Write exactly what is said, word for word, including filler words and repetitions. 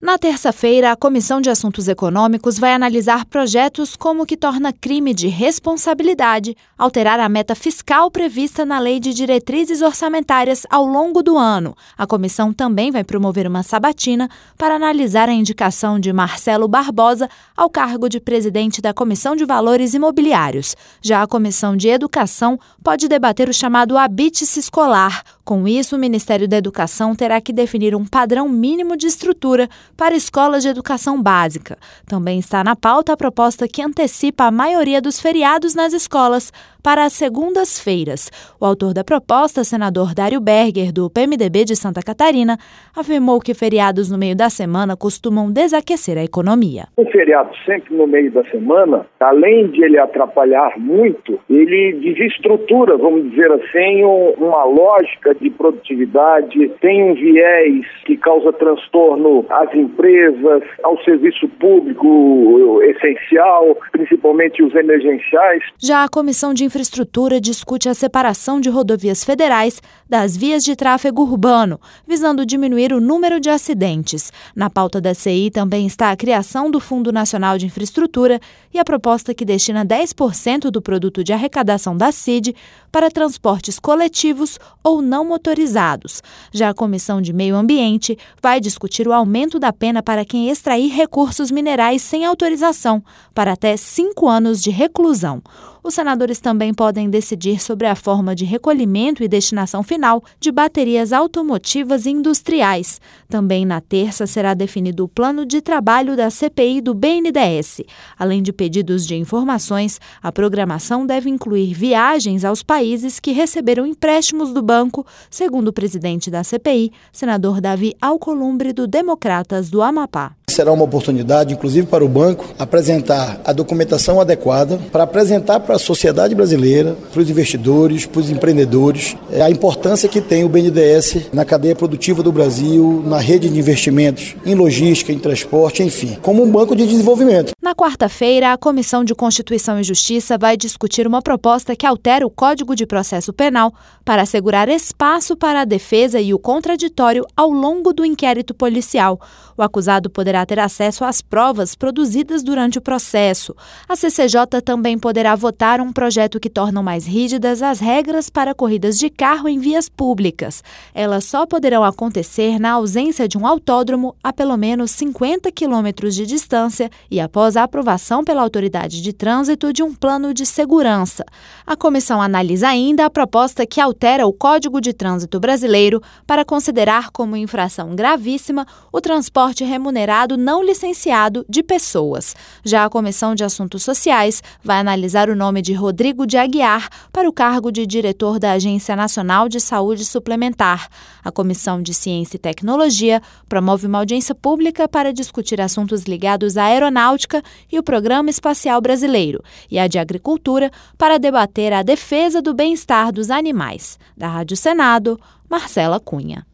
Na terça-feira, a Comissão de Assuntos Econômicos vai analisar projetos como o que torna crime de responsabilidade alterar a meta fiscal prevista na Lei de Diretrizes Orçamentárias ao longo do ano. A comissão também vai promover uma sabatina para analisar a indicação de Marcelo Barbosa ao cargo de presidente da Comissão de Valores Imobiliários. Já a Comissão de Educação pode debater o chamado habite-se escolar. Com isso, o Ministério da Educação terá que definir um padrão mínimo de estrutura para escolas de educação básica. Também está na pauta a proposta que antecipa a maioria dos feriados nas escolas para as segundas-feiras. O autor da proposta, senador Dário Berger, do P M D B de Santa Catarina, afirmou que feriados no meio da semana costumam desaquecer a economia. Um feriado sempre no meio da semana, além de ele atrapalhar muito, ele desestrutura, vamos dizer assim, um, uma lógica de produtividade, tem um viés que causa transtorno às empresas, ao serviço público essencial, principalmente os emergenciais. Já a Comissão de Infraestrutura discute a separação de rodovias federais das vias de tráfego urbano, visando diminuir o número de acidentes. Na pauta da C I também está a criação do Fundo Nacional de Infraestrutura e a proposta que destina dez por cento do produto de arrecadação da C I D para transportes coletivos ou não motorizados. Já a Comissão de Meio Ambiente vai discutir o aumento da pena para quem extrair recursos minerais sem autorização, para até cinco anos de reclusão. Os senadores também podem decidir sobre a forma de recolhimento e destinação final de baterias automotivas e industriais. Também na terça será definido o plano de trabalho da C P I do B N D E S. Além de pedidos de informações, a programação deve incluir viagens aos países que receberam empréstimos do banco, segundo o presidente da C P I, senador Davi Alcolumbre, do Democratas do Amapá. Será uma oportunidade, inclusive para o banco, apresentar a documentação adequada para apresentar para a sociedade brasileira, para os investidores, para os empreendedores, a importância que tem o B N D E S na cadeia produtiva do Brasil, na rede de investimentos, em logística, em transporte, enfim, como um banco de desenvolvimento. Na quarta-feira, a Comissão de Constituição e Justiça vai discutir uma proposta que altera o Código de Processo Penal para assegurar espaço para a defesa e o contraditório ao longo do inquérito policial. O acusado poderá ter acesso às provas produzidas durante o processo. A C C J também poderá votar um projeto que torna mais rígidas as regras para corridas de carro em vias públicas. Elas só poderão acontecer na ausência de um autódromo a pelo menos cinquenta quilômetros de distância e após a aprovação pela autoridade de trânsito de um plano de segurança. A comissão analisa ainda a proposta que altera o Código de Trânsito Brasileiro para considerar como infração gravíssima o transporte remunerado não licenciado de pessoas. Já a Comissão de Assuntos Sociais vai analisar o nome de Rodrigo de Aguiar para o cargo de diretor da Agência Nacional de Saúde Suplementar. A Comissão de Ciência e Tecnologia promove uma audiência pública para discutir assuntos ligados à aeronáutica e o Programa Espacial Brasileiro, e a de Agricultura para debater a defesa do bem-estar dos animais. Da Rádio Senado, Marcela Cunha.